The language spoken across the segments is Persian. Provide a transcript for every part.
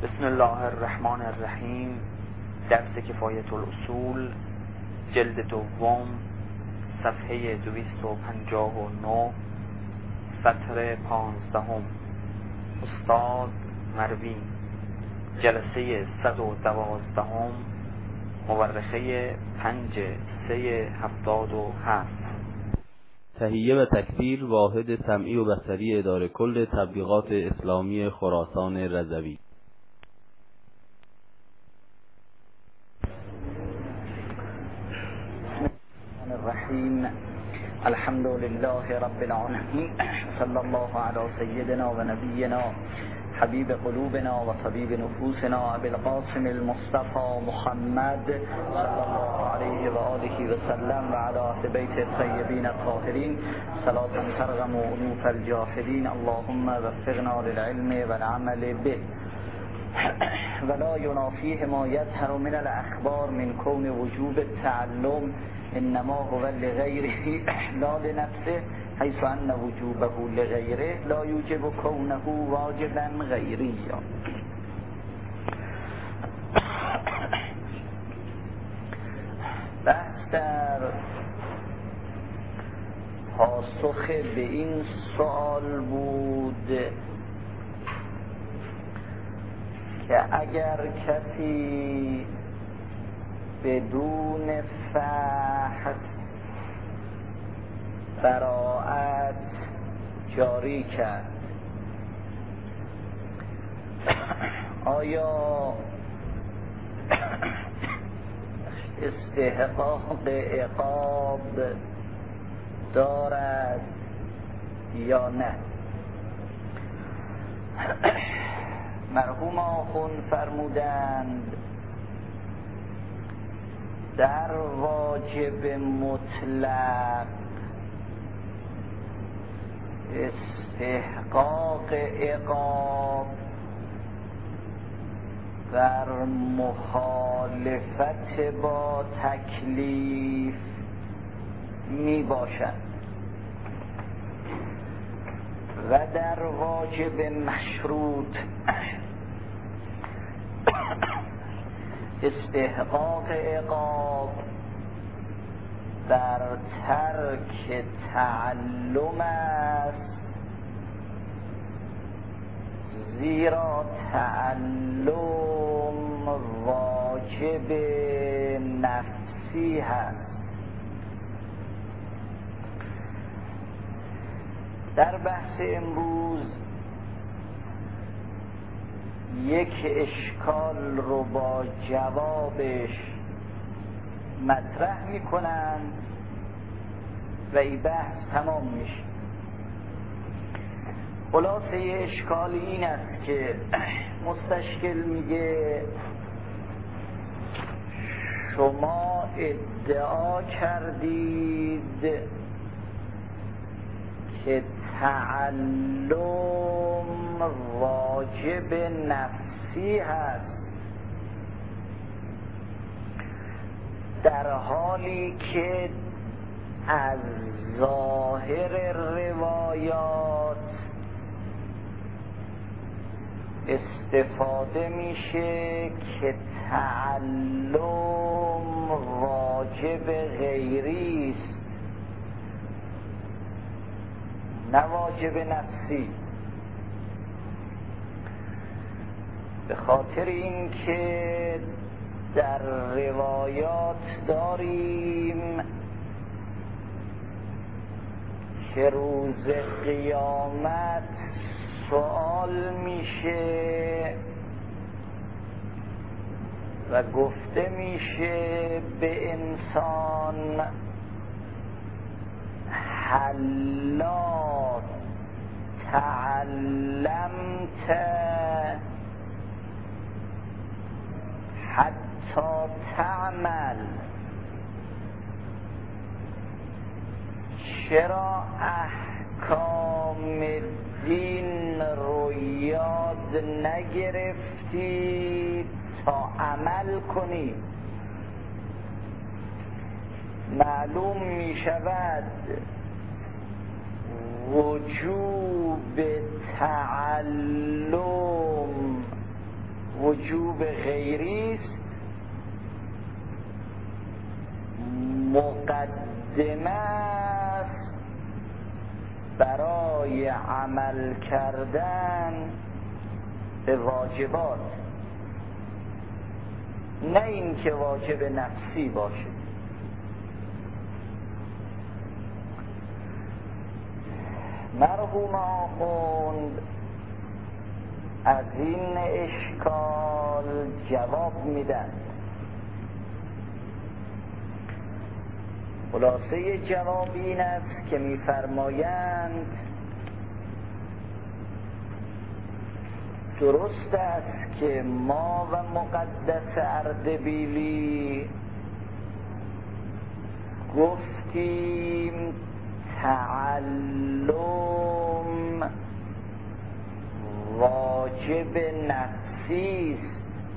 بسم الله الرحمن الرحیم. درس کفایت الاصول، جلد دوم، صفحه 259، سطر 15. استاد مروی، جلسه 112، مورخه 5/3/77. تهیه و تکثیر واحد سمعی و بصری اداره کل تبلیغات اسلامی خراسان رضوی. الرحیم. الحمد لله رب العالمین، صلی الله علی سیدنا و نبینا حبیب قلوبنا و طبیب نفوسنا ابی القاسم المصطفى محمد صلی الله علیه و آله و سلم و علی اهل بیت الطیبین الطاهرین صلاة ترغم انوف الجاحدین. اللهم وفقنا للعلم والعمل به ولا ينافيه ما يظهر من الاخبار من كون وجوب التعلم انما هو لغيره لا لنفسه، حيث ان وجوبه لغيره لا يوجب كونه واجبا غيريا. بحث در پاسخ به این سوال بود که اگر کسی بدون فحص براءت جاری کرد، آیا استحقاق عقاب دارد یا نه؟ مرحوم آخوند فرمودند در واجب مطلق استحقاق عقاب در مخالفت با تکلیف می باشد و در واجب مشروط استحقاق عقاب در ترک تعلم است، زیرا تعلم واجب نفسی هست. در بحث امروز یک اشکال رو با جوابش مطرح میکنن و این بحث تمام میشه. خلاصه اشکال این است که مستشکل میگه شما ادعا کردید که تعلم واجب نفسی هست، در حالی که از ظاهر روایات استفاده میشه که تعلم واجب غیری است، نه واجب نفسی. به خاطر اینکه در روایات داریم که روز قیامت سوال میشه و گفته میشه به انسان حلا تعلمت حتی تعمل، چرا احکام دین رو یاد نگرفتی تا عمل کنی؟ معلوم می شود وجوب تعلم وجوب غیری است، مقدمه است برای عمل کردن به واجبات، نه این که واجب نفسی باشه. مرحوم آخوند از این اشکال جواب میدن. خلاصه جواب این است که میفرمایند درست است که ما و مقدس اردبیلی گفتیم تعلم واجب نفسی است،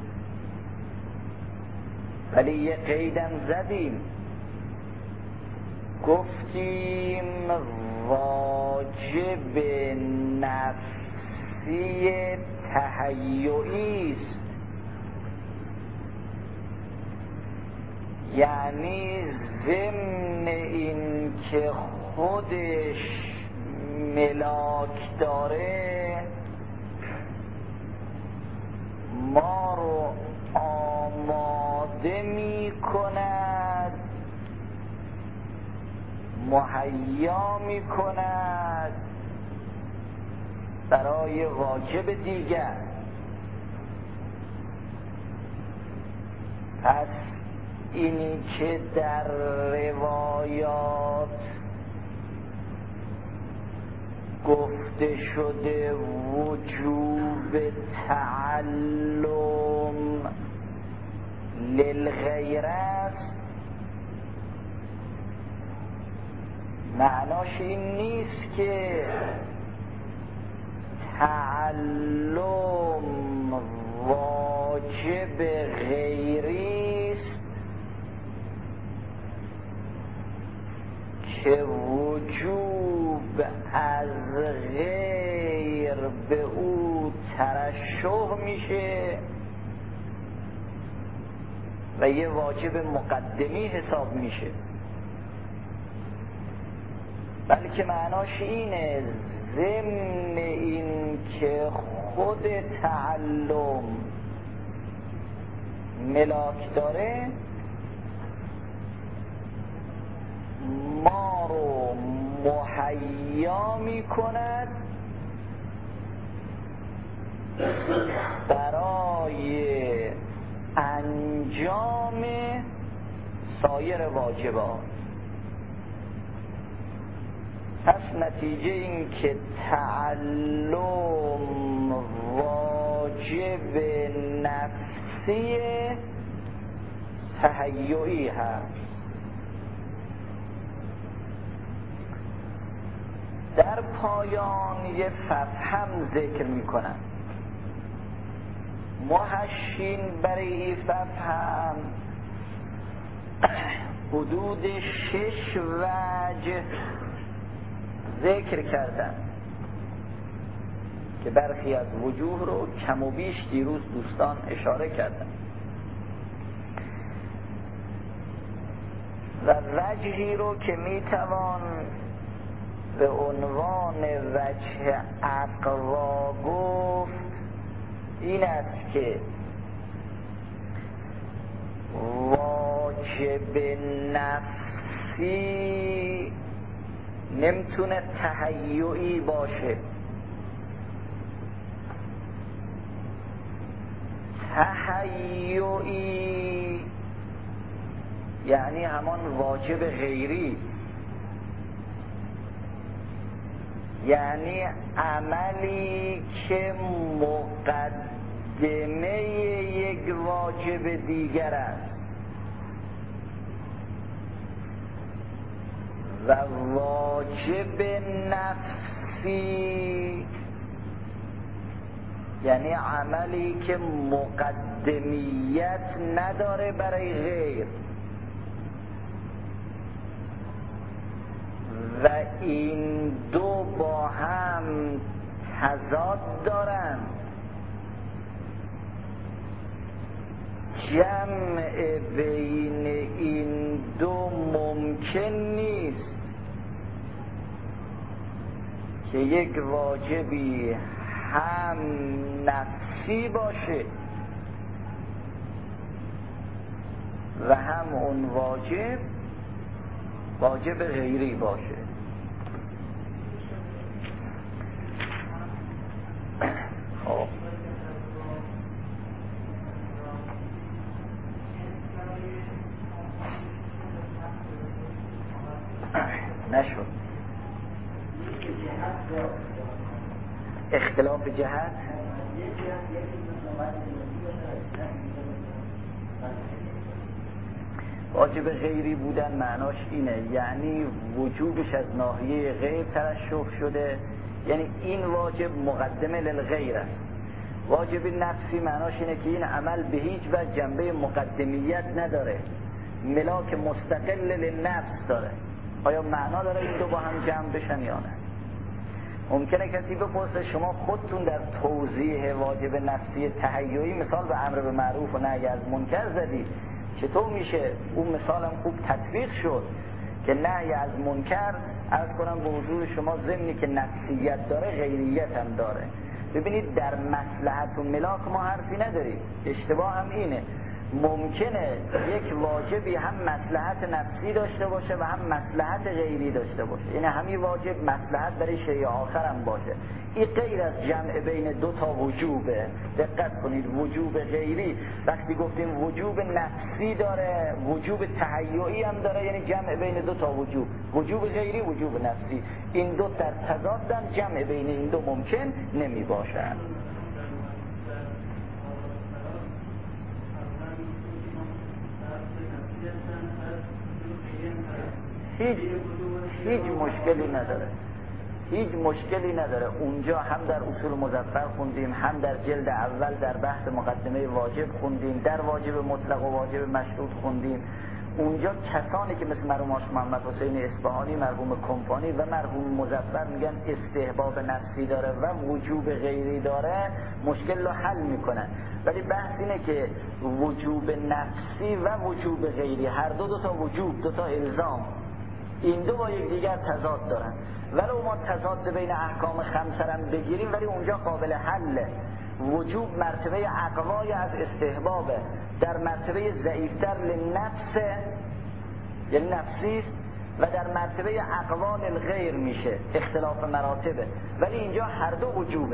ولی یه قیدم زدیم، گفتیم واجب نفسی تهیئی است، یعنی ضمن این که خودش ملاک داره ما رو آماده می کند، مهیا می کند برای واجب دیگر. پس اینی که در روایات گفته شده وجوب تعلم للغیر است، معناش این نیست که تعلم واجب غیری است که وجوب از غیر به او ترشح میشه و یه واجب مقدمی حساب میشه، بلکه معناش اینه ضمن این که خود تعلم ملاک داره ما رو مهیا می کند برای انجام سایر واجبات. پس نتیجه این که تعلم واجب نفسی تهیئی هست. در پایان یه ففهم ذکر میکنن، محشین برای این ففهم حدود 6 وجه ذکر کردن که برخی از وجوه رو کم و بیش دیروز دوستان اشاره کردن و وجهی رو که میتوان به عنوان وجه اقوا گفت این است که واجب نفسی نمیتونه تهیئی باشه. تهیئی یعنی همان واجب غیری، یعنی عملی که مقدمه یک واجب دیگر است و واجب نفسی یعنی عملی که مقدمیت نداره برای غیر و این دو با هم تضاد دارند. جمع بین این دو ممکن نیست که یک واجبی هم نفسی باشه و هم اون واجب غیری باشه. خب نشد اختلاف جهت واجب غیری بودن معناش اینه، یعنی وجوبش از ناحیه غیر ترشح شده، یعنی این واجب مقدمه للغیر است. واجب نفسی معناش اینه که این عمل به هیچ وجه جنبه مقدمیت نداره، ملاک مستقل للنفس داره. آیا معنا داره این دو با هم جمع بشن یا نه؟ ممکنه کسی بپرسه شما خودتون در توضیح واجب نفسی تهیعی مثال به امر به معروف و نهی از منکر زدید، چطور میشه اون مثالم خوب تطبیق شد که نهی از منکر عرض کنم به حضور شما ضمنی که نفسیت داره غیریت هم داره. ببینید در مصلحت و ملاک ما حرفی نداریم، اشتباه هم اینه. ممکنه یک واجبی هم مصلحت نفسی داشته باشه و هم مصلحت غیری داشته باشه، یعنی همین واجب مصلحت برای شیء آخر هم باشه. این غیر از جمع بین دو تا وجوبه. دقت کنید، وجوب غیری وقتی گفتیم وجوب نفسی داره وجوب تهیعی هم داره، یعنی جمع بین دو تا وجوب غیری وجوب نفسی، این دو در تضادن، جمع بین این دو ممکن نمی باشد. هیچ مشکلی نداره. اونجا هم در اصول مظفر خوندیم، هم در جلد اول در بحث مقدمه واجب خوندیم، در واجب مطلق و واجب مشروط خوندیم. اونجا کسانی که مثل مرحوم آقا محمد حسین اصفهانی، مرحوم کمپانی و مرحوم مظفر میگن استحباب نفسی داره و وجوب غیری داره، مشکل رو حل میکنن. ولی بحث اینه که وجوب نفسی و وجوب غیری هر دو تا وجوب، دو تا الزام، این دو با یک دیگر تضاد دارن. ولو ما تضاد بین احکام خمسه هم بگیریم ولی اونجا قابل حله. وجوب مرتبه اقوای از استحبابه، در مرتبه ضعیفتر لنفس یعنی نفسی و در مرتبه اقوال الغیر میشه، اختلاف مراتبه. ولی اینجا هر دو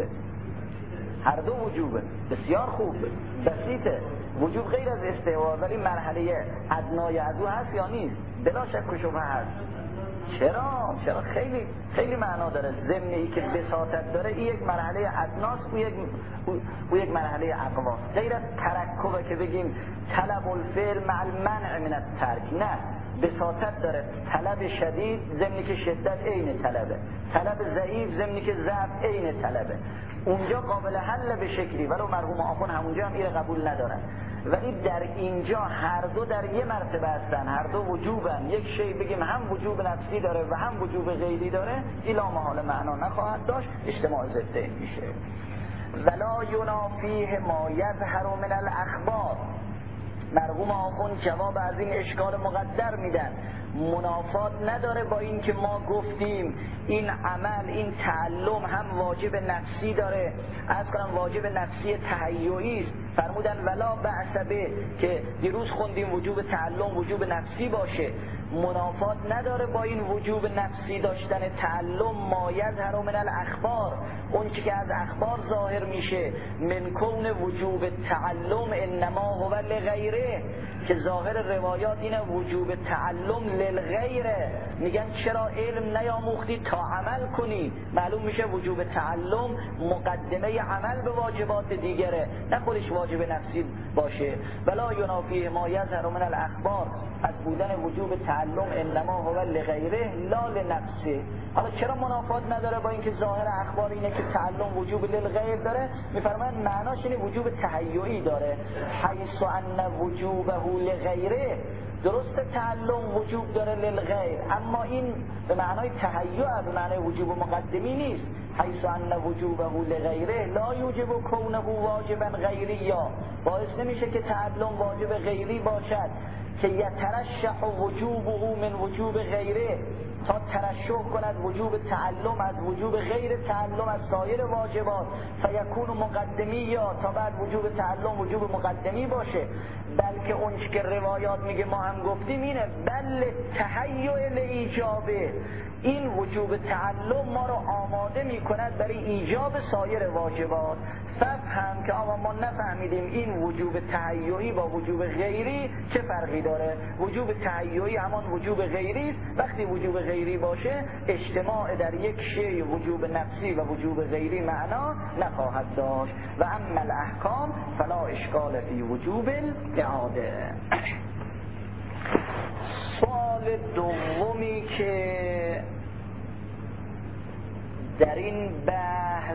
وجوبه. بسیار خوب، بسیطه. وجوب غیر از استحباب ولی مرحله ادنای از او هست یا نیست؟ بلا شک و شبهه هست. چرا خیلی معنا داره. ضمنی که بساطت داره، این یک مرحله ادناست، او یک مرحله اقواست. غیر از ترکبه که بگیم طلب الفعل مع المنع من الترک، نه، بساطت داره. طلب شدید ضمنی که شدت عین طلبه، طلب ضعیف ضمنی که ضعف عین طلبه. اونجا قابل حل به شکلی، ولو مرحوم آخون همونجا هم این قبول ندارن. ولی در اینجا هر دو در یه مرتبه هستن، هر دو وجوبن. یک شی بگیم هم وجوب نفسی داره و هم وجوب غیری داره، این لا محاله معنا نخواهد داشت، اجتماع ضدین میشه. ولا ینافیه ما یظهر من الاخبار. مرحوم آخون جواب از این اشکال مقدر میدن. منافات نداره با این که ما گفتیم این عمل، این تعلم هم واجب نفسی داره، عرض کنم واجب نفسی تهیعی است. فرمودن ولا بأس به، که دیروز خوندیم وجوب تعلم وجوب نفسی باشه. منافات نداره با این وجوب نفسی داشتن تعلم ما یظهر من الاخبار، اون چی که از اخبار ظاهر میشه، من کون وجوب تعلم انما هو لغیره، که ظاهر روایات اینه وجوب تعلم للغیره. میگن چرا علم نیاموختی تا عمل کنی؟ معلوم میشه وجوب تعلم مقدمه عمل به واجبات دیگره، نه خودش واجب نفسی باشه. ولا ینافیه ما یظهر من الاخبار، از بودن وجوب تعلم انما هو لغیره لا لنفسه. حالا چرا منافات نداره با اینکه ظاهر اخبار اینه که تعلم وجوب للغیر داره؟ میفرمایند معناش اینه وجوب تهیعی داره، حیث ان وجوبه لغیره. درست تعلم وجوب داره للغیر، اما این به معنای تهیع، به معنای وجوب مقدمی نیست. حیث ان وجوبه لغیره لا یوجب کونه واجبا غیریا، باعث نمیشه که تعلم واجب غیری باشد که یترشح وجوبه من وجوب غیره، تا ترشح کند وجوب تعلم از وجوب غیر تعلم از سایر واجبات، فیکون مقدمی، یا تا بعد وجوب تعلم وجوب مقدمی باشه. بلکه اون که روایات میگه ما هم گفتیم اینه، بل تهیع لایجابه، این وجوب تعلم ما رو آماده میکند برای ایجاب سایر واجبات. فهم که آقا ما نفهمیدیم این وجوب تهیعی با وجوب غیری چه فرقی داره. وجوب تهیعی همان وجوب غیری است، وقتی وجوب غیری باشه اجتماع در یک شی وجوب نفسی و وجوب غیری معنا نخواهد داشت. و اما الاحکام فلا اشکال فی وجوب الاعاده. سوال دومی که در این بحث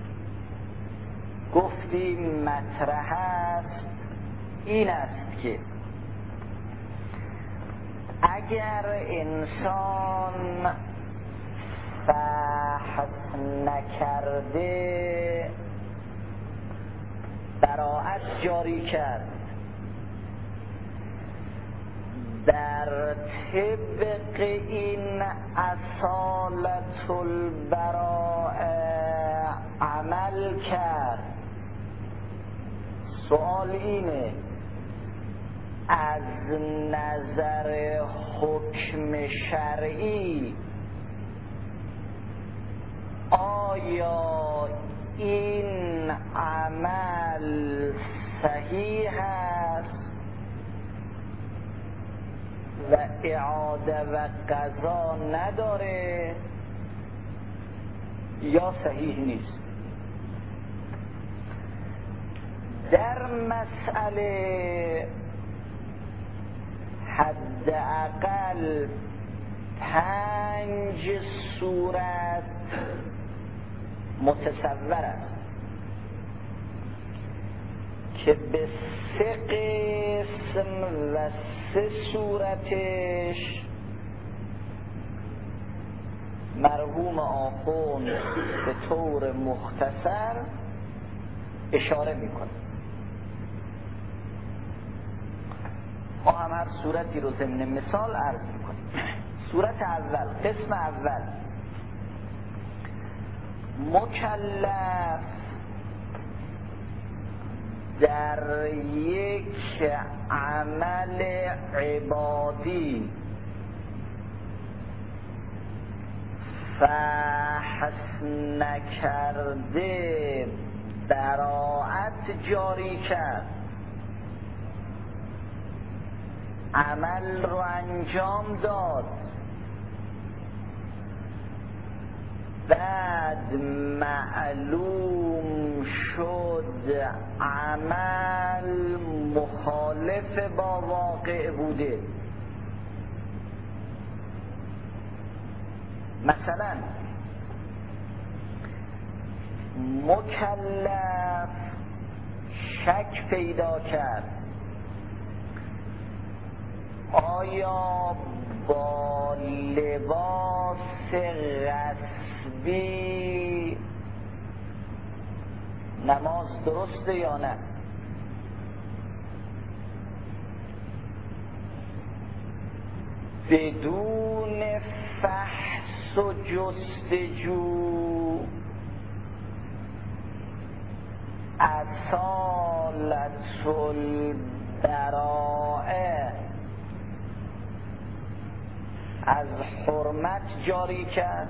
گفتیم مطرح است این است که اگر انسان بحث نکرده براءت جاری کرد، در طبق این اصالت البراءه عمل کرد، سوال اینه از نظر حکم شرعی آیا این عمل صحیح است و اعاده و قضا نداره یا صحیح نیست؟ در مسئله حداقل 5 صورت متصور است که به 3 قسم و 3 صورتش مرحوم آخوند به طور مختصر اشاره میکنه. ما هم هر صورتی رو ضمن مثال عرض میکنیم. صورت اول، قسم اول، مکلف در یک عمل عبادی فحص نکرده براءت جاری کرد، عمل رو انجام داد، بعد معلوم شد عمل مخالف با واقع بوده. مثلا مکلف شک پیدا کرد آیا با لباس غصبی نماز درسته یا نه؟ بدون فحص و جستجو اصالت البراءه از حرمت جاری کرد،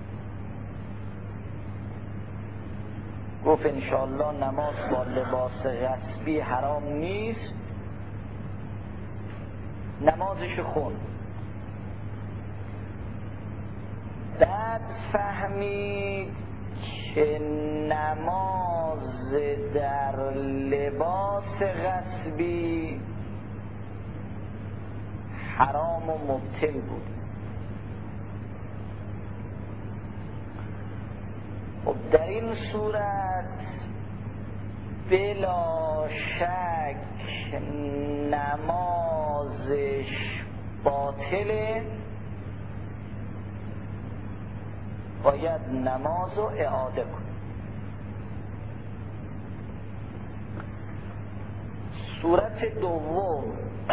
گفت انشاءالله نماز با لباس غصبی حرام نیست، نمازش خوند. بعد فهمید که نماز در لباس غصبی حرام و مبطل بود. خب در این صورت بلا شک نمازش باطله باید نماز رو اعاده کنه. صورت دوم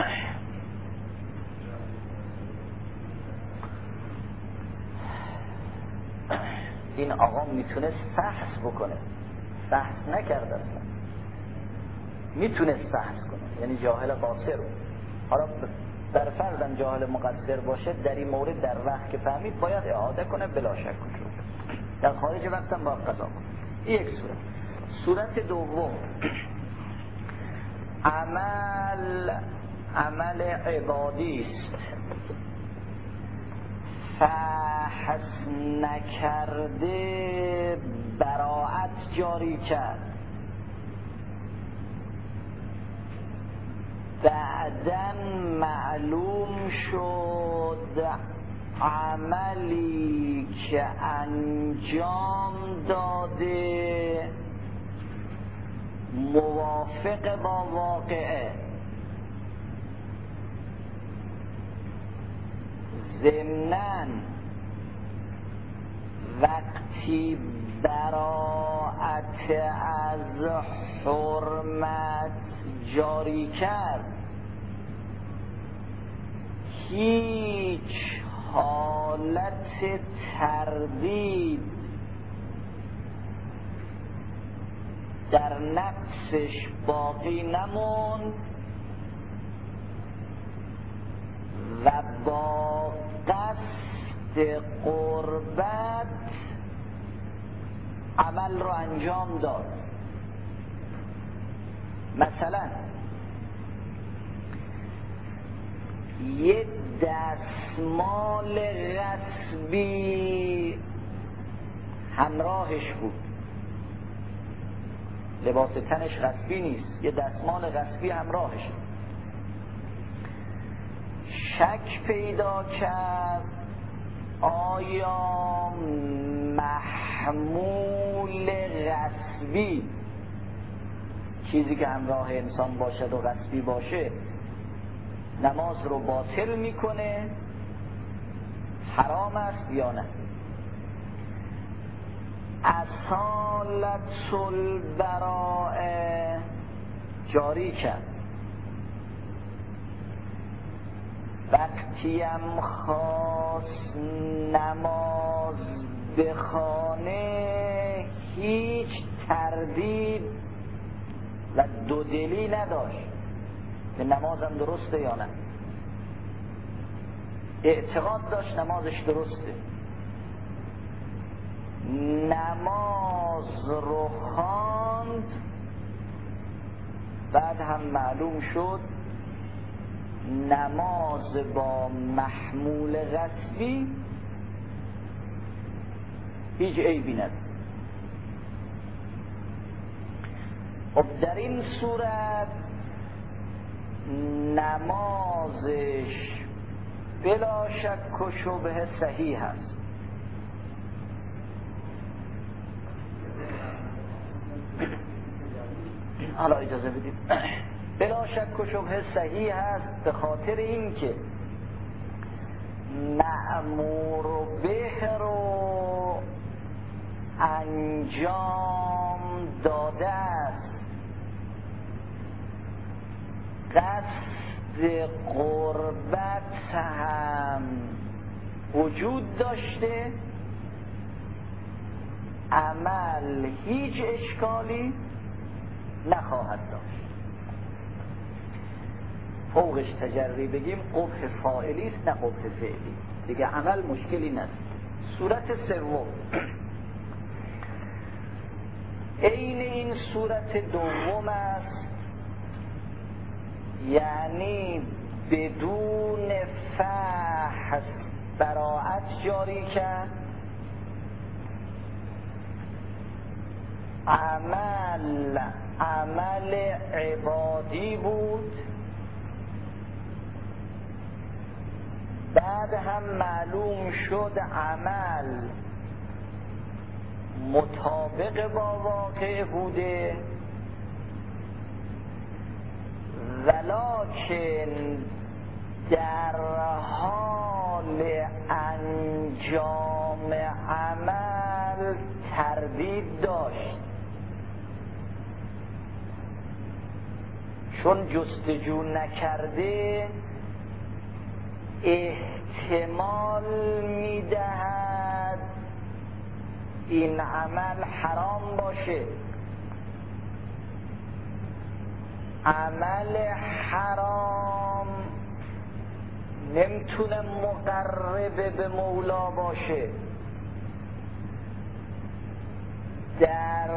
این آقا میتونه سحس بکنه، سحس نکرده اصلا، میتونه سحس کنه، یعنی جاهل قاصر. حالا در فرضم جاهل مقصر باشه، در این مورد در وقت که فهمید باید اعاده کنه بلا شک کنه، در خارج وقتم باید قضا کنه. این یک صورت. صورت دوم عمل عبادی است، فحس نکرده براءت جاری کرد، بعداً معلوم شد عملی که انجام داده موافق با واقعه، ضمناً وقتی براءت از حرمت جاری کرد هیچ حالت تردید در نفسش باقی نموند و با قصد قربت عمل رو انجام داد. مثلا یه دستمال غصبی همراهش بود، لباس تنش غصبی نیست، یه دستمال غصبی همراهش، شک پیدا کرد آیا محمول غصبی، چیزی که همراه انسان باشد و غصبی باشه، نماز رو باطل میکنه، حرام است یا نه؟ اصالت البراءه جاری کرد، وقتیم خواست نماز بخوانه هیچ تردید و دودلی نداشت که نمازم درسته یا نه، اعتقاد داشت نمازش درسته، نماز رو خواند، بعد هم معلوم شد نماز با محمول غصبی هیچ عیبی نداره. خب در این صورت نمازش بلا شک و شبهه صحیح است. حالا اجازه بدید، بلا شک و شبهه صحیح است به خاطر اینکه مأمور به رو انجام داده است، قصد قربت هم وجود داشته، عمل هیچ اشکالی نخواهد داشت. فوقش تجری بگیم قبح فاعلی است نه قبح فعلی، دیگه عمل مشکلی نداره. صورت سوم عین این صورت دوم است، یعنی بدون فحص براءت جاری کرد، عمل عبادی بود، بعد هم معلوم شد عمل مطابق با واقع بوده، ولکن در حال انجام انجام عمل تردید داشت، چون جستجو نکرده احتمال میدهد این عمل حرام باشه. عمل حرام نمیتونه مقرب به مولا باشه، در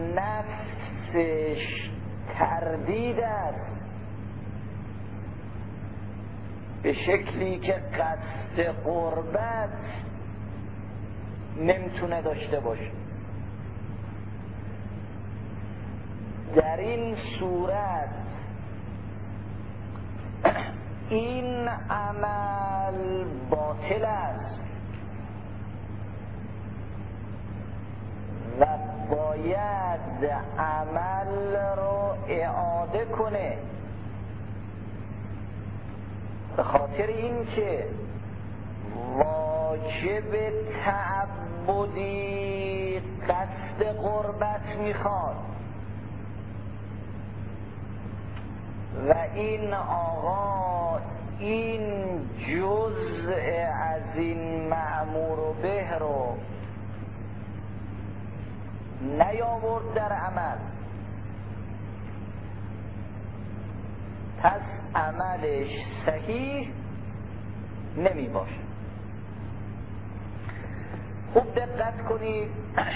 نفسش تردید است، به شکلی که قصد قربت نمیتونه داشته باشه. در این صورت این عمل باطل است و باید عمل رو اعاده کنه، به خاطر اینکه واجب تعبدی قصد قربت میخواد و این آقا این جزء از این مأمور به رو نیاورد در عمل، پس عملش صحیح نمی باشه. خوب دقت کنید،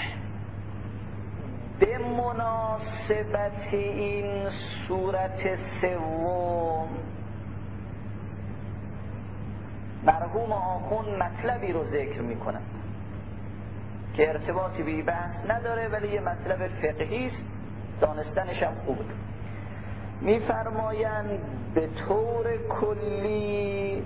به مناسبت این صورت سوم مرحوم آخوند مطلبی رو ذکر میکنن که ارتباطی به بحث نداره ولی یه مطلب فقهی است، دانستنش هم خوبه. میفرمایند به طور کلی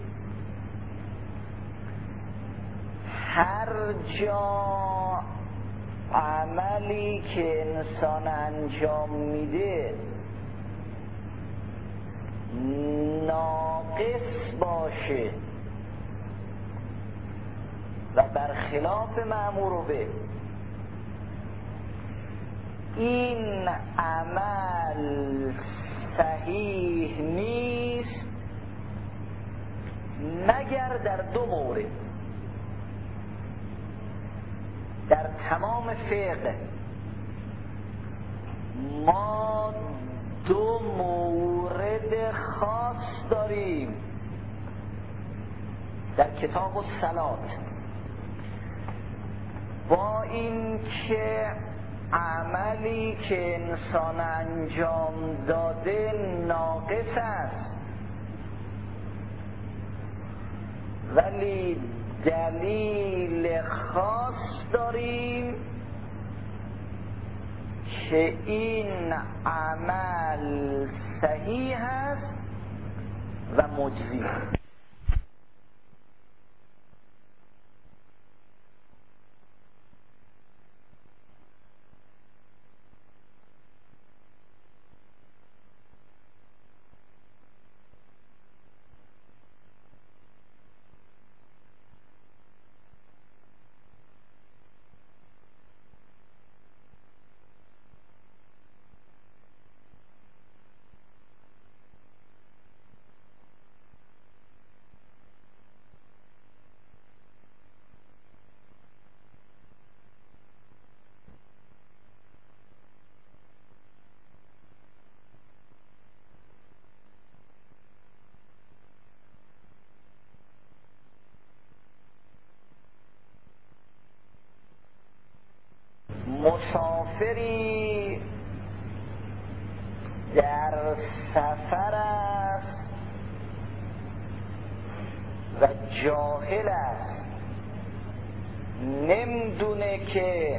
هر جا عملی که انسان انجام میده ناقص باشه و برخلاف مأمور به، این عمل صحیح نیست مگر در دو مورد. در تمام فقه ما دو مورد خاص داریم. در کتاب الصلات با این که عملی که انسان انجام داده ناقص است ولی دلیل خاص داریم که این عمل صحیح است و مجزی. مسافری در سفر است و جاهل است، نمیدونه که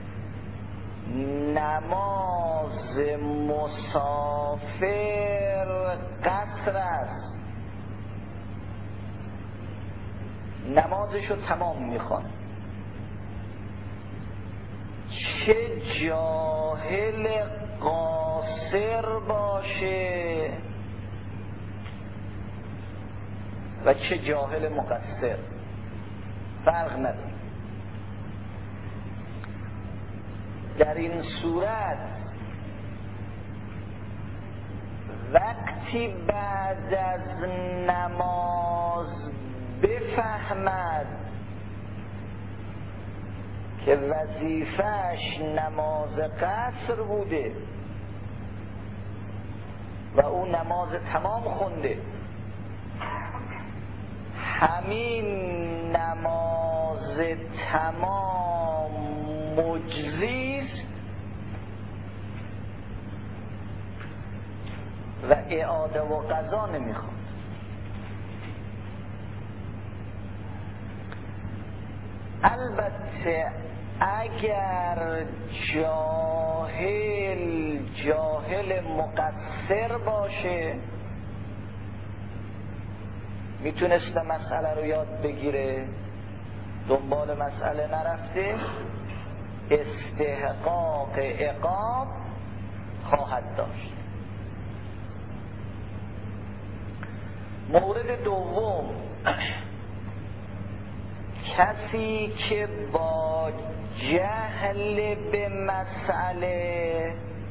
نماز مسافر قصر است، نمازشو تمام میخواد. چه جاهل قاصر باشه و چه جاهل مقصر فرق نداره. در این صورت وقتی بعد از نماز بفهمد که وظیفه‌اش نماز قصر بوده و او نماز تمام خونده، همین نماز تمام مجزیست و اعاده و قضا نمیخواد. البته اگر جاهل مقصر باشه میتونسته مسئله رو یاد بگیره، دنبال مسئله نرفته، استحقاق عقاب خواهد داشت. مورد دوم، کسی که با جهل به مسئله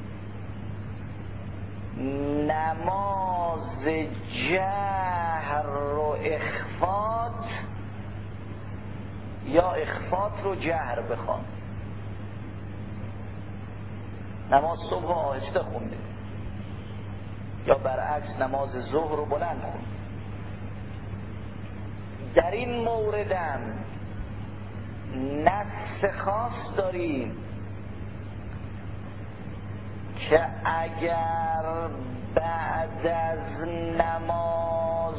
نماز جهر رو اخفات یا اخفات رو جهر بخوان، نماز صبح آهسته خونده یا برعکس نماز ظهر رو بلند خونده، در این موردم نص خاص داریم که اگر بعد از نماز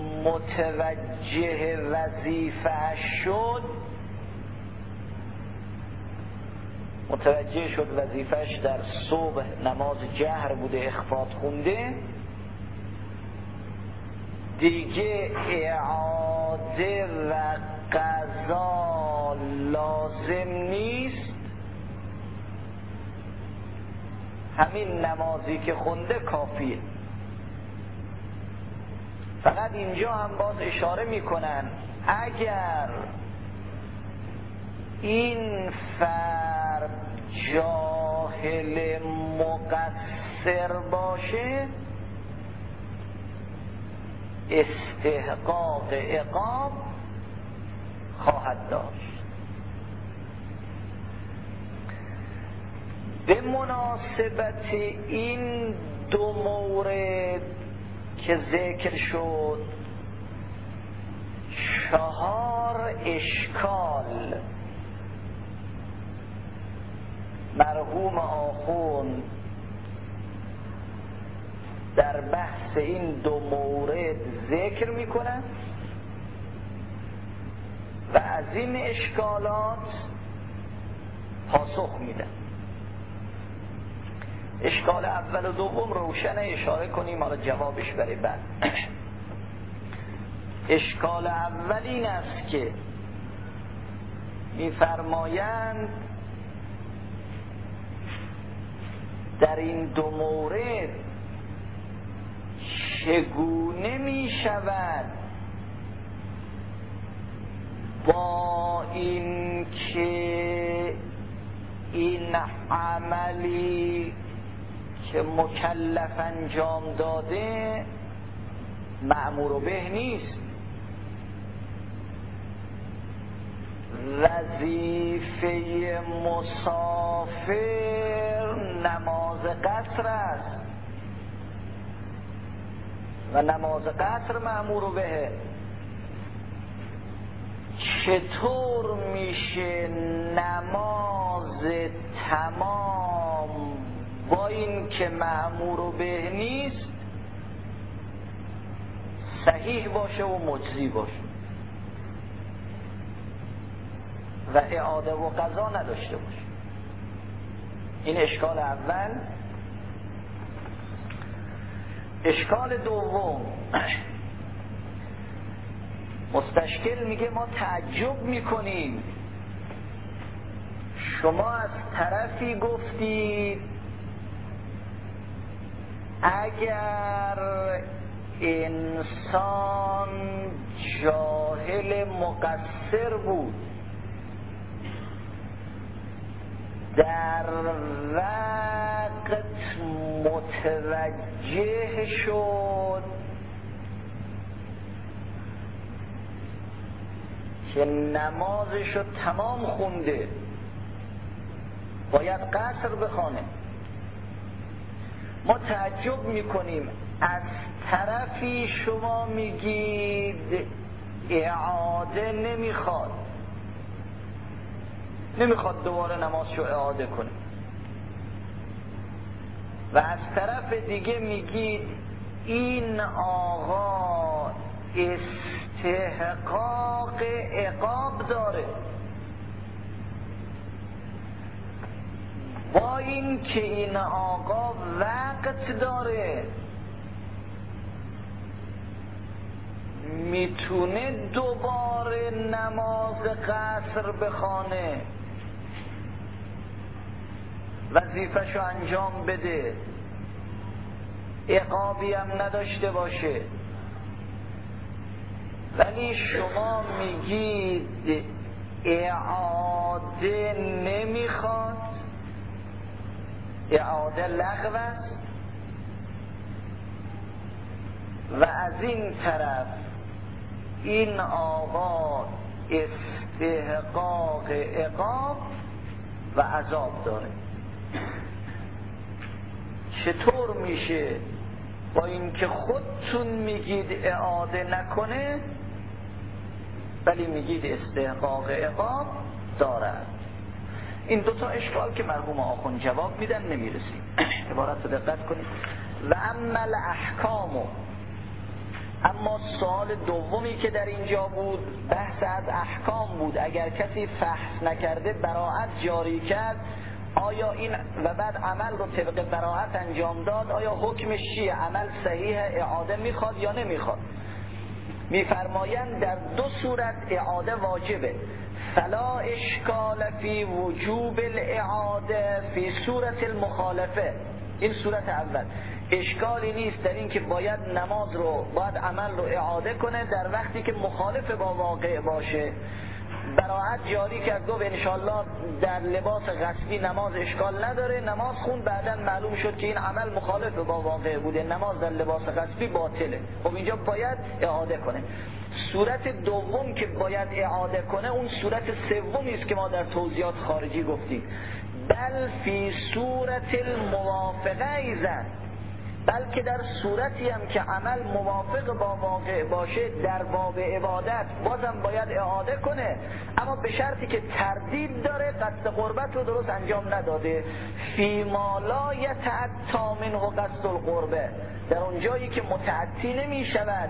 متوجه وظیفه شد وظیفهش در صبح نماز جهر بوده، اخفات خونده، دیگه اعاده و قضا لازم نیست، همین نمازی که خونده کافیه. فقط اینجا هم باز اشاره میکنن اگر این فرد جاهل مقصر باشه استحقاق عقاب خواهد داشت. به مناسبت این دو مورد که ذکر شد 4 اشکال مرحوم آخوند در بحث این دو مورد ذکر میکنن و از این اشکالات پاسخ میدن. اشکال اول و دوم روشنه، اشاره کنیم حالا جوابش برای بعد. اشکال اول این است که میفرمایند در این دو مورد چگونه می شود با این که این عملی که مکلف انجام داده مأمور به نیست، وظیفه مسافر نماز قصر است و نماز قصر مأمور به، چطور میشه نماز تمام با این که مأمور به نیست صحیح باشه و مجزی باشه و اعاده و قضا نداشته باشه؟ این اشکال اول. اشکال دوم، مستشکل میگه ما تعجب میکنیم، شما از طرفی گفتید اگر انسان جاهل مقصر بود در وقت متوجه شد که نمازشو تمام خونده، باید قصر بخونه. ما تعجب میکنیم از طرفی شما میگید اعاده نمیخواد دوباره نمازشو اعاده کنه، و از طرف دیگه میگید این آقا استحقاق عقاب داره. با این که این آقا وقت داره، میتونه دوباره نماز قصر بخونه، وظیفه‌شو انجام بده، عقابی هم نداشته باشه. ولی شما میگید اعاده نمیخواد، اعاده لغو است، و از این طرف این آقا استحقاق عقاب و عذاب داره. چطور میشه با اینکه خودتون میگید اعاده نکنه ولی میگید استحقاق عقاب دارد؟ این دوتا اشکال که مرحوم آخوند جواب میدن نمیرسیم. عبارت رو دقت کنید. و اما احکامو، اما سوال دومی که در اینجا بود بحث از احکام بود. اگر کسی فحص نکرده براءت جاری کرد، آیا این و بعد عمل رو طبق براءت انجام داد، آیا حکمش چیه؟ عمل صحیح، اعاده میخواد یا نمیخواد؟ میفرمایند در دو صورت اعاده واجبه. فلا اشکال فی وجوب الاعاده فی صورت المخالفه. این صورت اول، اشکالی نیست در این که باید نماز رو، باید عمل رو اعاده کنه در وقتی که مخالف با واقع باشه. براءت جاری کرد، گفت انشالله در لباس غصبی نماز اشکال نداره، نماز خون، بعدن معلوم شد که این عمل مخالف با واقع بوده، نماز در لباس غصبی باطله. خب اینجا باید اعاده کنه. صورت دوم که باید اعاده کنه اون صورت سومی است که ما در توضیحات خارجی گفتیم. بل فی صورت الموافقه ایزن، بلکه در صورتی هم که عمل موافق با واقع باشه در باب عبادت بازم باید اعاده کنه، اما به شرطی که تردید داره، قصد قربت رو درست انجام نداده. فی ما لا یتعطی منه قصد القربه، در اون جایی که متعطی نمی شود،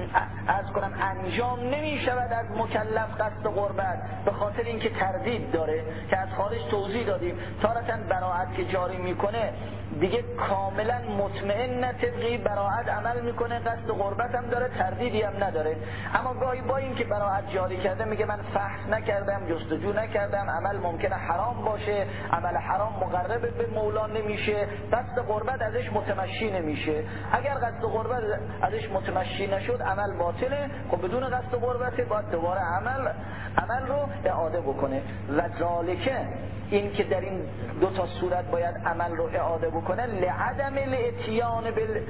انجام نمی شود از مکلف قصد قربت، به خاطر اینکه تردید داره که از خارج توضیح دادیم. تارتاً براءت که جاری میکنه دیگه کاملا مطمئن طبقی براءت عمل میکنه، قصد قربت هم داره، تردیدی هم نداره. اما گاهی با این که براءت جاری کرده میگه من فحص نکردم، جستجو نکردم، عمل ممکنه حرام باشه، عمل حرام مقرب به مولا نمیشه، قصد قربت ازش متمشی نمیشه. اگر قصد قربت ازش متمشی نشد عمل باطله. خب بدون قصد قربت باید دوباره عمل رو اعاده بکنه. و ذالکه، این که در این دو تا صورت باید عمل رو اعاده بکنه، لعدم الاتیان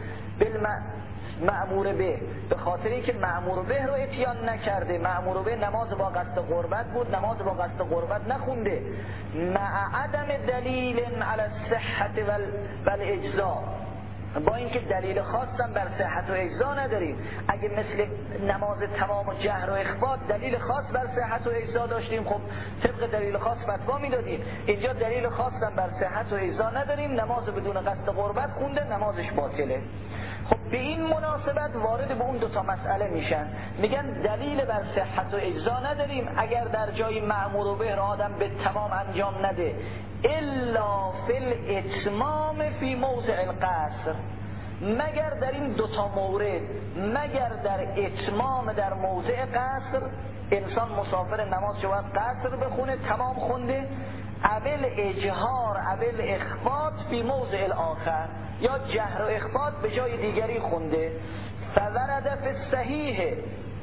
بالمأمور به خاطر اینکه مأمور به رو اتیان نکرده. مأمور به نماز با قصد قربت بود، نماز با قصد قربت نخونده، مع عدم دلیل علی الصحة والاجزاء، با اینکه دلیل خاصم بر صحت و اجزا نداریم. اگه مثل نماز تمام و جهر و اخفات دلیل خاص بر صحت و اجزا داشتیم، خب طبق دلیل خاص فتوا میدادیم. اینجا دلیل خاصم بر صحت و اجزا نداریم، نماز بدون قصد قربت خونده، نمازش باطله. خب به این مناسبت وارد به اون دوتا مسئله میشن، میگن دلیل بر صحت و اجزا نداریم اگر در جای مأمور به را آدم به تمام انجام نده، الا فی الاتمام فی موضع القصر، مگر در این دوتا مورد، مگر در اتمام در موضع قصر، انسان مسافر نماز باید قصر بخونه تمام خونده، اول اجهار اول اخفات فی موضع الاخر، یا جهر و اخفات به جای دیگری خونده. فورد فی الصحیح،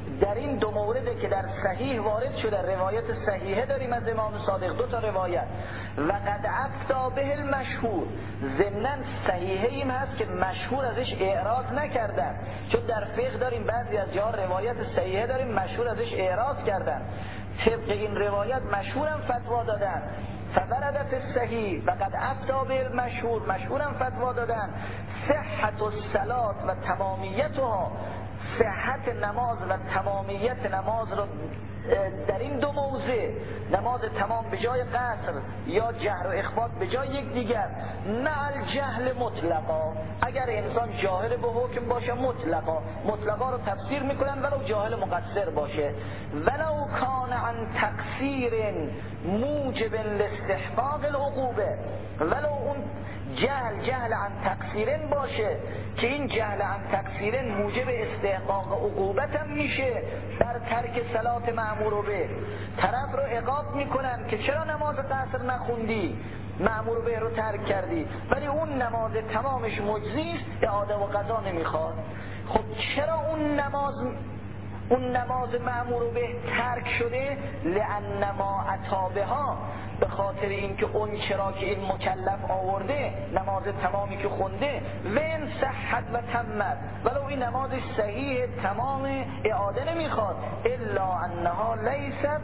در این دو مورد که در صحیح وارد شده، روایت صحیحه داریم از امام صادق، 2 تا روایت، و قد افتا به المشهور، ضمناً صحیحه این هست که مشهور ازش اعراض نکردن، چون در فقه داریم بعضی از جاها روایت صحیحه داریم مشهور ازش اعراض کردن، طبق این روایت مشهورم فتوا دادن، فورد فی الصحیح و قد افتا به المشهور، مشهورم فتوا دادن صحت الصلاة و تمامیتها، صحت نماز و تمامیت نماز رو در این دو موضع، نماز تمام به جای قصر یا جهر و اخفات به جای یک دیگر، مع الجهل مطلقا، اگر انسان جاهل به حکم باشه مطلقا رو تفسیر میکنن ولو جاهل مقصر باشه، ولو کان عن تقصیر موجب لاستحقاق العقوبه، ولو اون جهل عن تقصیرن باشه که این جهل عن تقصیرن موجب استحقاق عقوبت هم میشه بر ترک صلات مأمور به، طرف رو عقاب میکنن که چرا نماز قصر نخوندی، مأمور به رو ترک کردی، ولی اون نماز تمامش مجزی است، اعاده و قضا نمیخواد. خب چرا اون نماز مأمور به ترک شده؟ لأن ما عطا بها، به خاطر اینکه اون چرا که این مکلف آورده، نماز تمامی که خونده، وین صحت و تمت، ولو این نمازش صحیح تمام اعاده نمیخواد، الا انها لیست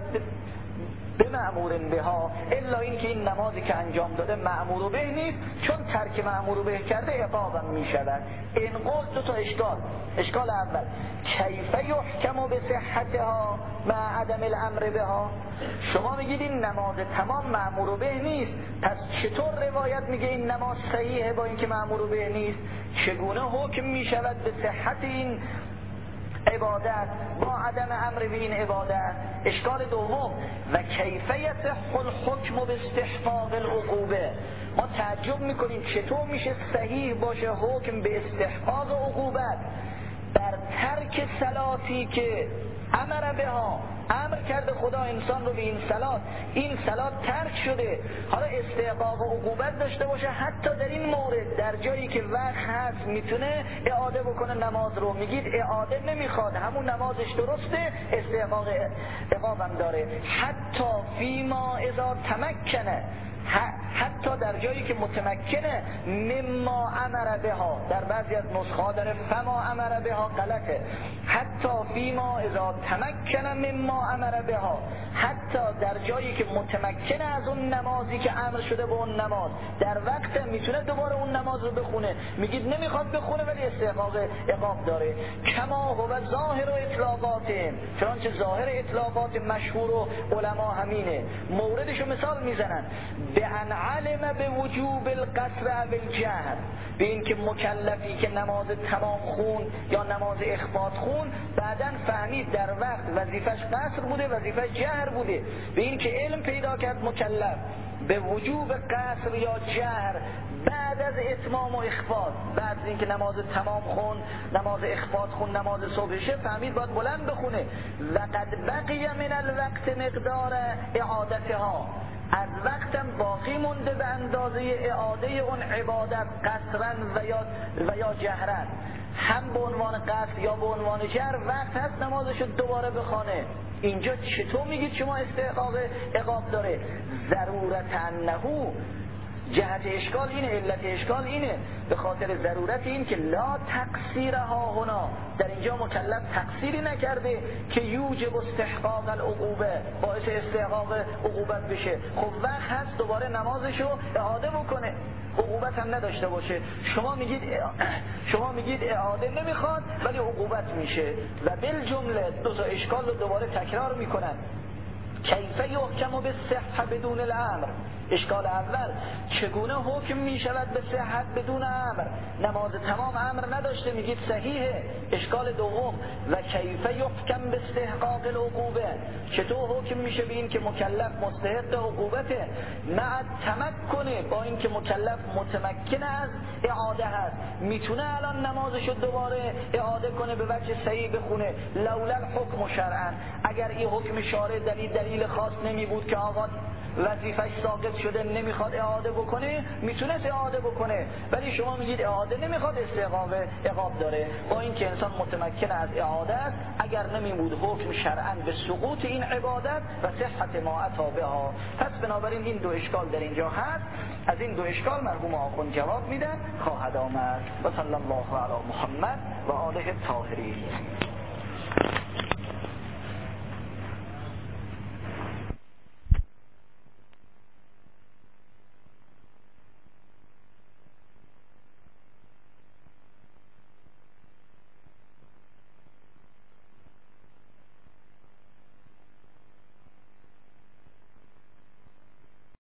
به مأمور بها، الا اینکه این نمازی که انجام داده مأمور به نیست، چون ترک مأمور به کرده عقابم میشود. این قول 2 تا اشکال اول، کیف یحکم به صحتها مع عدم الامر بها، شما میگید این نماز تمام مأمور به نیست، پس چطور روایت میگه این نماز صحیحه با اینکه مأمور به نیست؟ چگونه حکم میشود به صحت این عبادت با عدم امر به این عبادت؟ اشکال دوم، و کیف یصح الحکم باستحقاق العقوبه، ما تعجب میکنیم چطور میشه صحیح باشه حکم به استحقاق عقوبت بر ترک صلاتی که امر بها، امر کرده خدا انسان رو به این صلات ترک شده، حالا استحقاق و عقوبت داشته باشه، حتی در این مورد در جایی که وقت هست میتونه اعاده بکنه نماز رو، میگید اعاده نمیخواد، همون نمازش درسته، استحقاق عقابم داره، حتی فیما اذا تمکنه، حتی در جایی که متمکنه، مما امر بها، در بعضی از نسخه داره فما امر بها، غلطه، حتی فیما اذا تمکنه مما امر بها، حتی در جایی که متمکنه از اون نمازی که امر شده به اون نماز، در وقت میتونه دوباره اون نماز رو بخونه، میگید نمیخواد بخونه ولی استحقاق عقاب داره، کما هو ظاهر اطلاقات، چنانچه ظاهر اطلاقات مشهور و علما همینه، موردشو مثال میزنن، به ان علم به وجوب القصر بالجهر، به این که مکلفی که نماز تمام خون یا نماز اخفات خون، بعداً فهمید در وقت وظیفش قصر بوده، وظیفش جهر بوده، به این که علم پیدا کرد مکلف به وجوب قصر یا جهر بعد از اتمام و اخفات، بعد از اینکه نماز تمام خون، نماز اخفات خون، نماز صبحشه، فهمید باید بلند بخونه، لقد بقی من الوقت مقدار اعادتها، از وقتم باقی مونده به اندازه اعاده اون عبادت قصرن و یا جهرن، هم به عنوان قصر یا به عنوان جهر وقت هست نمازشو دوباره بخونه. اینجا چطور میگید شما استحقاق عقاب داره؟ ضرورت انهو، جهت اشکال اینه، علت اشکال اینه، به خاطر ضرورت این که لا تقصیرها هنا، در اینجا مکلف تقصیری نکرده که یوجب استحقاق العقوبه، باعث استحقاق عقوبت بشه، خب وقت هست دوباره نمازشو اعاده بکنه، عقوبت هم نداشته باشه. شما میگید اعاده نمیخواد ولی عقوبت میشه. و بالجمله 2 تا اشکال رو دوباره تکرار میکنن. کیف یحکم بالصحة بدون الامر، اشکال اول، چگونه حکم می شود به صحت بدون امر؟ نماز تمام امر نداشته میگید صحیحه. اشکال دوم، و کیف یحکم به استحقاق العقوبه، چطور حکم میشه به این که مکلف مستحق عقوبته مع تمکنه، با این که مکلف متمکن از اعاده هست، میتونه الان نمازشو دوباره اعاده کنه به وجه صحیح بخونه. لولا الحکم شرعا، اگر این حکم شارع دلیل خاص نمی بود که آقا وظیفش ساقط شده نمیخواد اعاده بکنه، میتونست اعاده بکنه، ولی شما میگید اعاده نمیخواد، استحقاق عقاب داره. با اینکه انسان متمکن از اعاده است، اگر نمیبود حکم شرعاً به سقوط این عبادت و صحت ما عطا بها. پس بنابراین این دو اشکال در اینجا هست. از این دو اشکال مرحوم آخوند جواب میده خواهد آمد. و صلی الله علی محمد و آله الطاهرین.